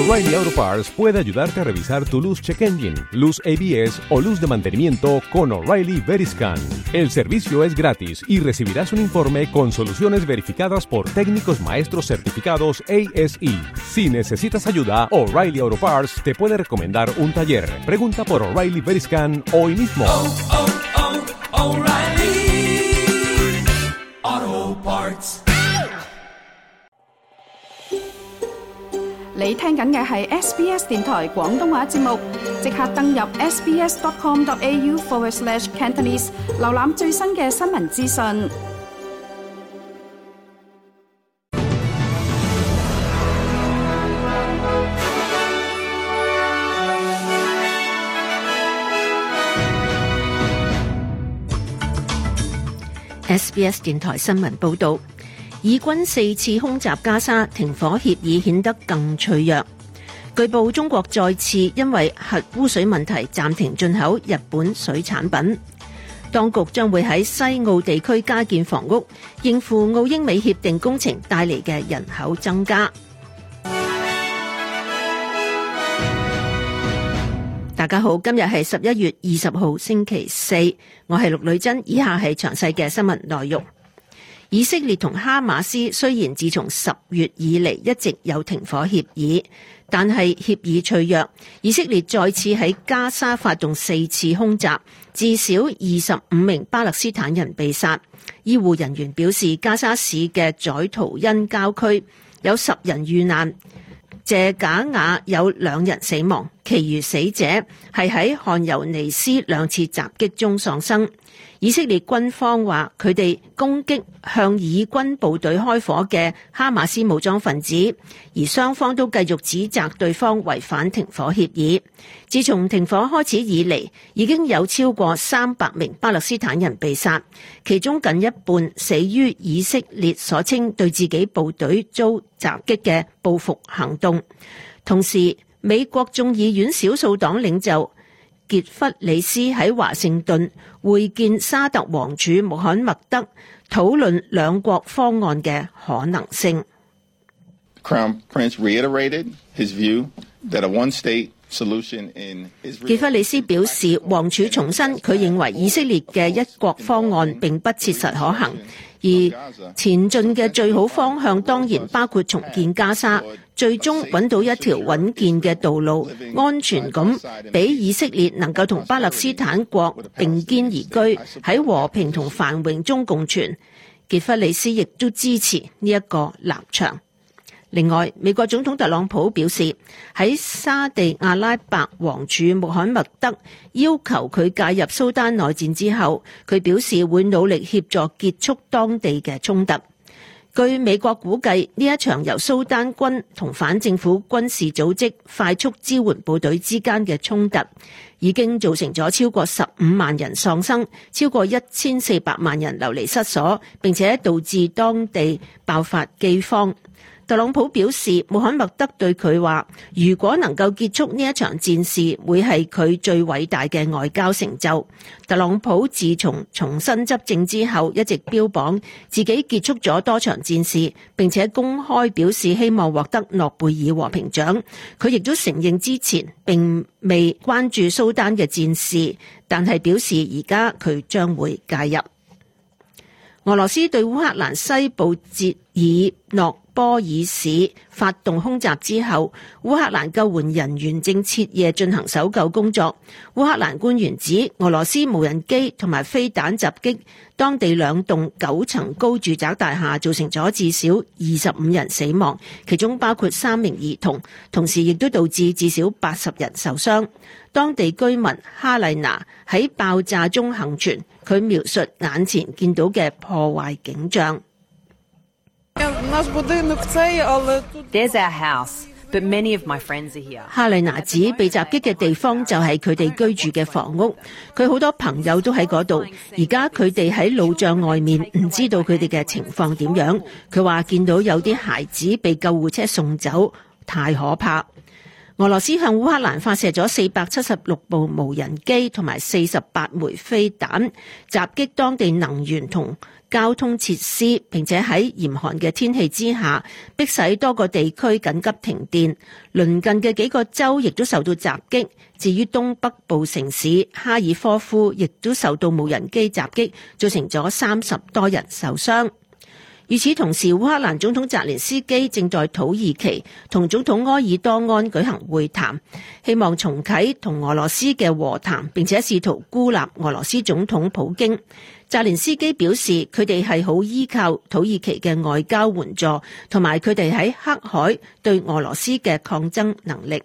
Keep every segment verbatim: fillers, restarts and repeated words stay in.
O'Reilly Auto Parts puede ayudarte a revisar tu luz check engine, luz A B S o luz de mantenimiento con O'Reilly Veriscan. El servicio es gratis y recibirás un informe con soluciones verificadas por técnicos maestros certificados A S E. Si necesitas ayuda, O'Reilly Auto Parts te puede recomendar un taller. Pregunta por O'Reilly Veriscan hoy mismo. Oh, oh, oh, O'Reilly Auto Parts。 你聽緊嘅係 S B S 電台廣東話節目，即刻登入 sbs.com.au forward slash Cantonese， 瀏覽最新嘅新聞資訊。 S B S 電台新聞報導。以軍四次空襲加沙，停火協議顯得更脆弱。據報中國再次因為核污水問題暫停進口日本水產品。當局將會喺西澳地區加建房屋，應付澳英美協定工程帶嚟嘅人口增加。大家好，今日係十一月二十號星期四，我係陸女珍，以下係詳細嘅新聞內容。以色列同哈馬斯雖然自從十月以嚟一直有停火協議，但係協議脆弱。以色列再次喺加沙發動四次空襲，至少二十五名巴勒斯坦人被殺。醫護人員表示，加沙市嘅宰圖因郊區有十人遇難，謝賈雅有兩人死亡，其餘死者係喺汗尤尼斯兩次襲擊中喪生。以色列軍方話佢哋攻擊向以軍部隊開火嘅哈馬斯武裝分子，而雙方都繼續指責對方違反停火協議。自從停火開始以嚟，已經有超過三百名巴勒斯坦人被殺，其中近一半死於以色列所稱對自己部隊遭襲擊嘅報復行動。同時，美國眾議院少數黨領袖傑弗里斯喺華盛頓會見沙特王儲穆罕默德，討論兩國方案嘅可能性。 Crown Prince reiterated his view that a one-state solution in Israel。傑弗里斯表示，王儲重申佢認為以色列嘅一國方案並不切實可行，而前進嘅最好方向當然包括重建加沙，最終揾到一條穩健嘅道路，安全咁俾以色列能夠同巴勒斯坦國並肩而居，喺和平同繁榮中共存。傑弗里斯亦都支持呢一個立場。另外，美國總統特朗普表示，喺沙地阿拉伯王儲穆罕默德要求佢介入蘇丹內戰之後，佢表示會努力協助結束當地嘅衝突。據美國估計，呢一場由蘇丹軍同反政府軍事組織快速支援部隊之間嘅衝突，已經造成咗超過十五萬人喪生，超過一千四百萬人流離失所，並且導致當地爆發饑荒。特朗普表示，穆罕默德對佢話，如果能夠結束呢一場戰事，會係佢最偉大嘅外交成就。特朗普自從重新執政之後，一直標榜自己結束咗多場戰事，並且公開表示希望獲得諾貝爾和平獎。佢亦都承認之前並未關注蘇丹嘅戰事，但係表示而家佢將會介入。俄羅斯對烏克蘭西部捷爾諾波爾市發動空襲之後，烏克蘭救援人員正徹夜進行搜救工作。烏克蘭官員指，俄羅斯無人機同埋飛彈襲擊當地兩棟九層高住宅大廈，造成咗至少二十五人死亡，其中包括三名兒童，同時亦都導致至少八十人受傷。當地居民哈麗娜喺爆炸中幸存，佢描述眼前見到嘅破壞景象。 There's our house, but many of my friends are here. 哈麗娜指被襲擊嘅地方就係佢哋居住嘅房屋，佢好多朋友都喺嗰度。而家佢哋喺路障外面，唔知道佢哋嘅情況點樣。佢話見到有啲孩子被救護車送走，太可怕。 俄羅斯向烏克蘭發射咗四百七十六部無人機同埋四十八枚飛彈，襲擊當地能源同交通設施，並且喺嚴寒嘅天氣之下，迫使多個地區緊急停電。鄰近嘅幾個州亦都受到襲擊。至於東北部城市哈爾科夫，亦都受到無人機襲擊，造成咗三十多人受傷。與此同時，烏克蘭總統澤連斯基正在土耳其同總統埃爾多安舉行會談，希望重啟同俄羅斯嘅和談，並且試圖孤立俄羅斯總統普京。澤連斯基表示，佢哋係好依靠土耳其嘅外交援助，同埋佢哋喺黑海對俄羅斯嘅抗爭能力。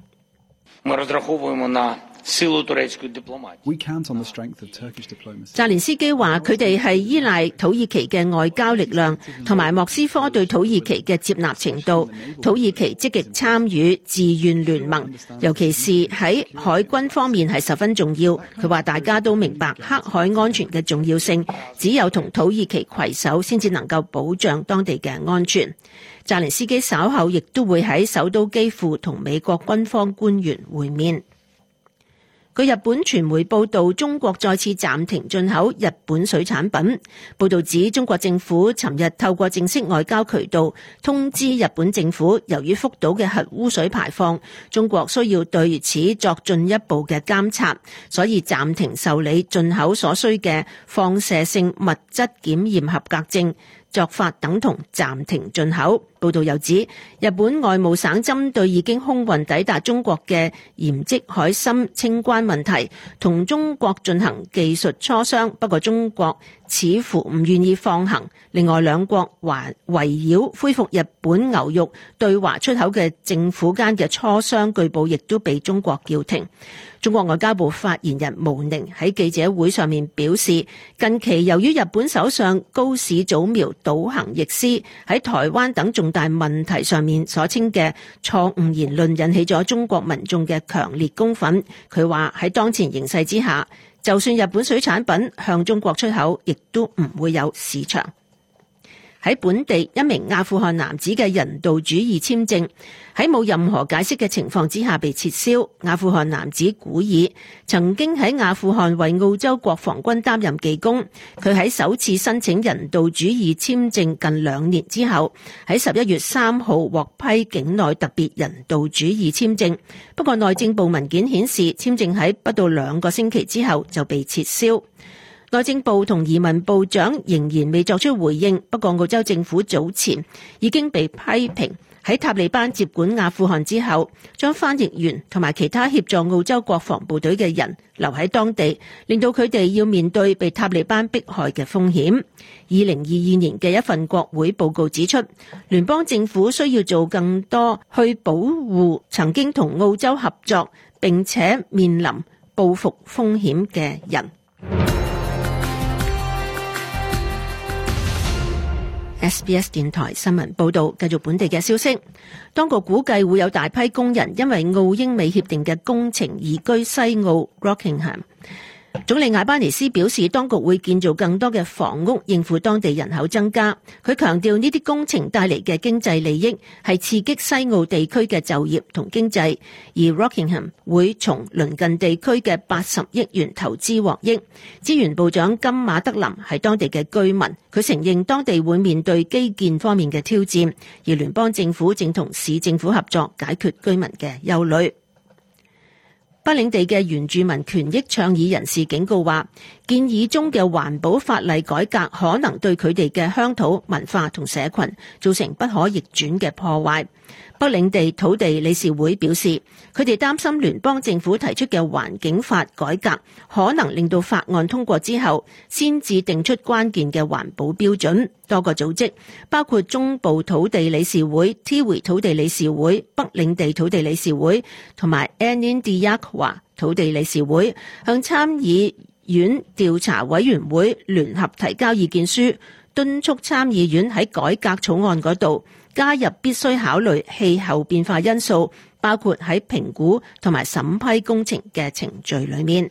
澤連斯基話：佢哋係依賴土耳其嘅外交力量，同埋莫斯科對土耳其嘅接納程度。土耳其積極參與自願聯盟，尤其是喺海軍方面係十分重要。佢話大家都明白黑海安全嘅重要性，只有同土耳其攜手先至能夠保障當地嘅安全。澤連斯基稍後亦都會喺首都基輔同美國軍方官員會面。據日本傳媒報道，中國再次暫停進口日本水產品。報道指，中國政府尋日透過正式外交渠道通知日本政府，由於福島嘅核污水排放，中國需要對此作進一步嘅監察，所以暫停受理進口所需嘅放射性物質檢驗合格證。作法等同暫停進口。報道又指，日本外務省針對已經空運抵達中國嘅鹽漬海參清關問題，同中國進行技術磋商，不過中國似乎唔願意放行。另外，兩國還圍繞恢復日本牛肉對華出口嘅政府間嘅磋商，據報亦都被中國叫停。中國外交部發言人毛寧喺記者會上面表示，近期由於日本首相高市早苗倒行逆施，喺台灣等重大問題上面所稱嘅錯誤言論，引起咗中國民眾嘅強烈公憤。佢話喺當前形勢之下，就算日本水產品向中國出口，亦都唔會有市場。喺本地，一名阿富汗男子嘅人道主義簽證喺冇任何解釋嘅情況之下被撤銷。阿富汗男子古爾曾經喺阿富汗為澳洲國防軍擔任技工，佢喺首次申請人道主義簽證近兩年之後，喺十一月三號獲批境內特別人道主義簽證。不過內政部文件顯示，簽證喺不到兩個星期之後就被撤銷。內政部同移民部長仍然未作出回應，不過澳洲政府早前已經被批評喺塔利班接管阿富汗之後，將翻譯員同埋其他協助澳洲國防部隊嘅人留喺當地，令到佢哋要面對被塔利班迫害嘅風險。二零二二年嘅一份國會報告指出，聯邦政府需要做更多去保護曾經同澳洲合作並且面臨報復風險嘅人。S B S 電台新聞報道，繼續本地嘅消息。當局估計會有大批工人因為澳英美協定嘅工程移居西澳 Rockingham。總理艾巴尼斯表示，當局會建造更多嘅房屋應付當地人口增加。佢強調呢啲工程帶嚟嘅經濟利益係刺激西澳地區嘅就業同經濟，而 Rockingham 會從鄰近地區嘅八十億元投資獲益。資源部長金馬德林係當地嘅居民，佢承認當地會面對基建方面嘅挑戰，而聯邦政府正同市政府合作解決居民嘅憂慮。北領地嘅原住民權益倡議人士警告話，建議中嘅環保法例改革可能對佢哋嘅鄉土文化同社群造成不可逆轉嘅破壞。北領地土地理事會表示，佢哋擔心聯邦政府提出嘅環境法改革可能令到法案通過之後先至定出關鍵嘅環保標準。多個組織包括中部土地理事會、Tiwi 土地理事會、北領地土地理事會同埋 Anindilyakwa 土地理事會向參議院調查委員會聯合提交意見書，敦促參議院喺改革草案嗰度加入必須考慮氣候變化因素，包括喺評估同埋審批工程嘅程序裏面。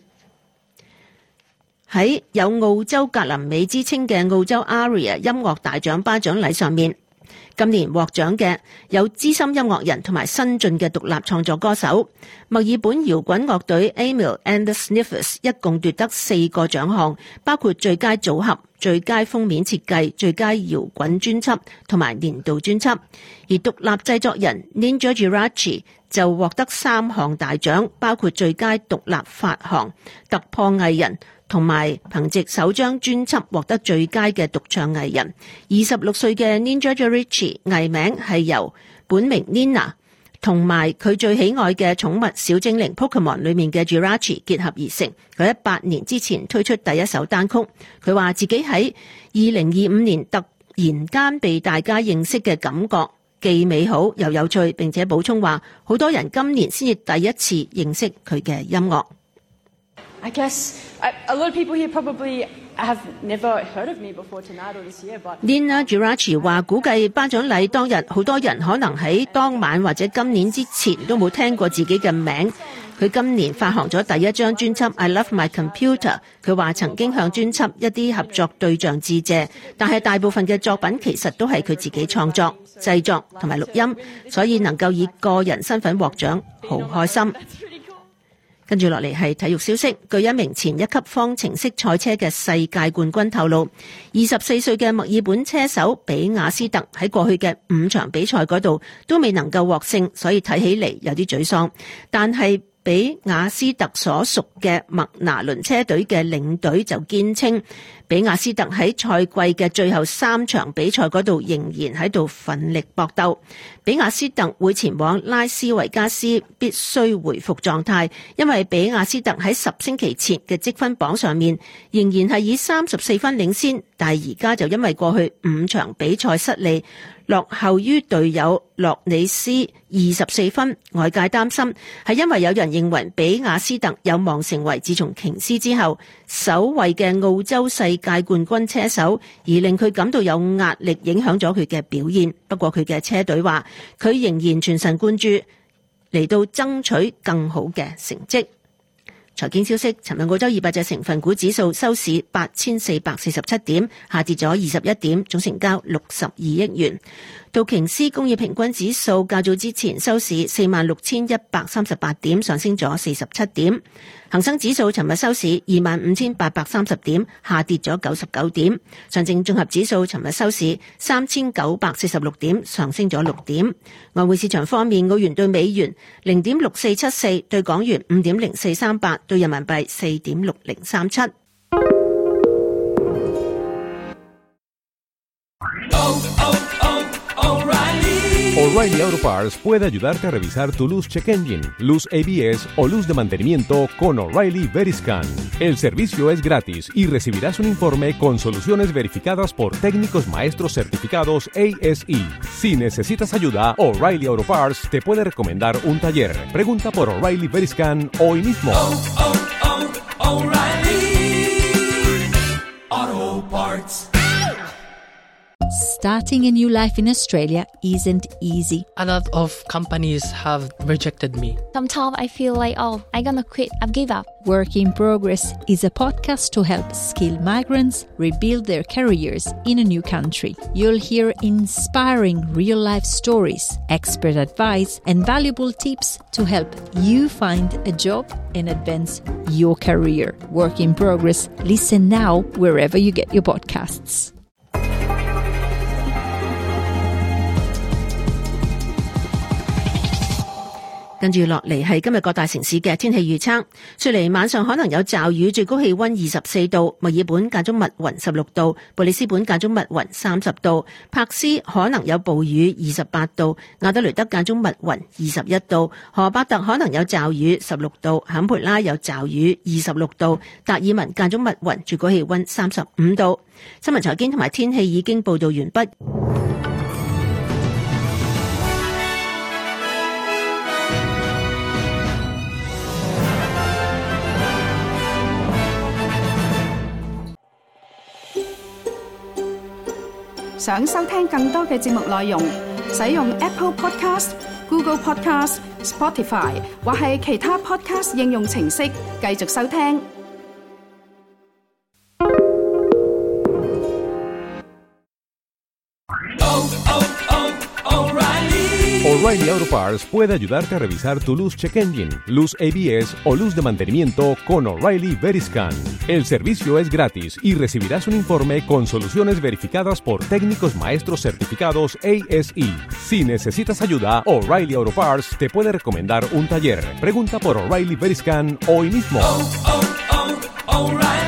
喺有澳洲格林美之稱嘅澳洲 ARIA 音樂大獎頒獎禮上面， 今年獲獎嘅有資深音樂人同埋新晉嘅獨立創作歌手。墨爾本搖滾樂隊 Amyl and the Sniffers 一共奪得四個獎項，包括最佳組合、最佳封面設計、最佳搖滾專輯同埋年度專輯。而獨立製作人 Ninja Girachi 就獲得三項大獎，包括最佳獨立發行、突破藝人同埋憑藉首張專輯獲得最佳嘅獨唱藝人。二十六歲嘅 Ninja Girachi 藝名係由本名 Nina 同埋佢最喜愛嘅寵物小精靈 Pokemon 裏面嘅 Jirachi 結合而成。佢喺八年之前推出第一首單曲。佢話自己喺二零二五年突然間被大家認識嘅感覺既美好又有趣，並且補充話好多人今年先至第一次認識佢嘅音樂。 I guess a lot of people here probably have never heard of me before tonight or this year, but Nina Girachi 話估計頒獎禮當日好多人可能喺當晚或者今年之前都冇聽過自己嘅名。佢今年發行咗第一張專輯 I Love My Computer。佢話曾經向專輯一啲合作對象致謝，但係大部分嘅作品其實都係佢自己創作、製作同埋錄音，所以能夠以個人身份獲獎，好開心。跟住落嚟係體育消息，據一名前一級方程式賽車嘅世界冠軍透露，二十四歲嘅墨爾本車手比亞斯特喺過去嘅五場比賽嗰度都未能夠獲勝，所以睇起嚟有啲沮喪。但係比亞斯特所屬嘅麥拿倫車隊嘅領隊就堅稱，比亞斯特喺賽季嘅最後三場比賽嗰度仍然喺度奮力搏鬥。比亞斯特會前往拉斯維加斯，必須回復狀態，因為比亞斯特喺十星期前嘅積分榜上面仍然係以三十四分領先，但係而家就因為過去五場比賽失利，落後於隊友洛里斯二十四分。外界擔心係因為有人認為比亞斯特有望成為自從瓊斯之後首位嘅澳洲世界冠軍車手，而令佢感到有壓力，影響咗佢嘅表現。不過佢嘅車隊話佢仍然全神貫注嚟到爭取更好嘅成績。財經消息，尋日澳洲二百隻成分股指數收市八千四百四十七點，下跌咗二十一點，總成交六十二億元。道瓊斯工業平均指數較早之前收市四萬六千一百三十八點，上升咗四十七點。恒生指數尋日收市二萬五千八百三十點，下跌咗九十九點。上證綜合指數尋日收市三千九百四十六點，上升咗六點。外匯市場方面，澳元對美元零點六四七四，對港元五點零四三八，對人民幣四點六零三七。 O'Reilly Auto Parts puede ayudarte a revisar tu luz check engine, luz A B S o luz de mantenimiento con O'Reilly Veriscan. El servicio es gratis y recibirás un informe con soluciones verificadas por técnicos maestros certificados A S E. Si necesitas ayuda, O'Reilly Auto Parts te puede recomendar un taller. Pregunta por O'Reilly Veriscan hoy mismo. Oh, oh, oh, O'Reilly Auto Parts. Starting a new life in Australia isn't easy. A lot of companies have rejected me. Sometimes I feel like, oh, I'm gonna quit, I've give up. Work in Progress is a podcast to help skilled migrants rebuild their careers in a new country. You'll hear inspiring real-life stories, expert advice, and valuable tips to help you find a job and advance your career. Work in Progress. Listen now wherever you get your podcasts. 跟住落嚟係今日各大城市嘅天氣預測。雪梨晚上可能有驟雨，最高氣溫二十四度；墨爾本間中密雲十六度；布里斯本間中密雲三十度；柏斯可能有暴雨二十八度；亞德雷德間中密雲二十一度；荷伯特可能有驟雨十六度；坎培拉有驟雨二十六度；達爾文間中密雲，最高氣溫三十五度。新聞財經同埋天氣已經報道完畢。 想收聽更多嘅節目內容，使用 Apple Podcast、Google Podcast、Spotify 或係其他 Podcast 應用程式繼續收聽。 Oh, oh. O'Reilly Auto Parts puede ayudarte a revisar tu luz check engine, luz A B S o luz de mantenimiento con O'Reilly Veriscan. El servicio es gratis y recibirás un informe con soluciones verificadas por técnicos maestros certificados A S E. Si necesitas ayuda, O'Reilly Auto Parts te puede recomendar un taller. Pregunta por O'Reilly Veriscan hoy mismo. Oh, oh, oh, O'Reilly.